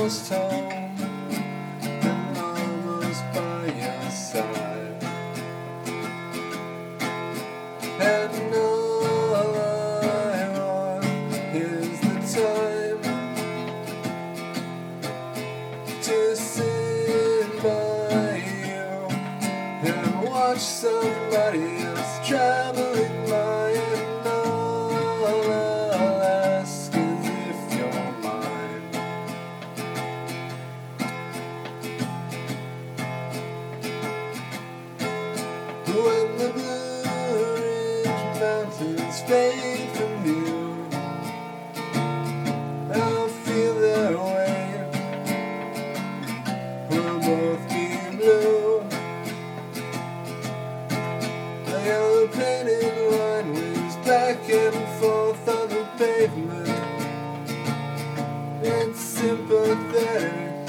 almost home and almost by your side, and all I want is the time to sit by you and watch somebody else traveling by, and all I'll ask is if you're mine. When the Blue Ridge Mountains fade from view, I'll feel their way. We'll both be blue. A yellow painted line moves back and forth on the pavement. It's sympathetic,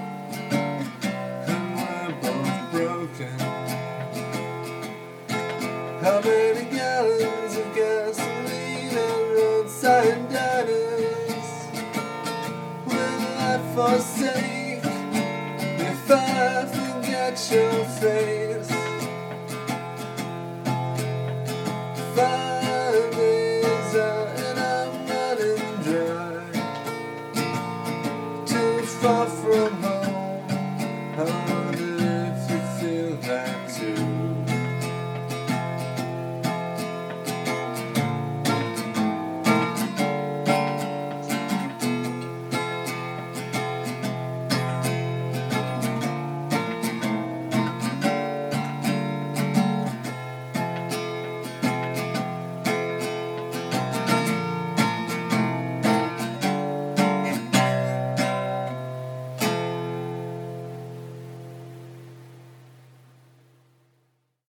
and we're both broken. How many gallons of gasoline and roadside diners will I forsake if I forget your face? 5 days out and I'm running dry, too far from home.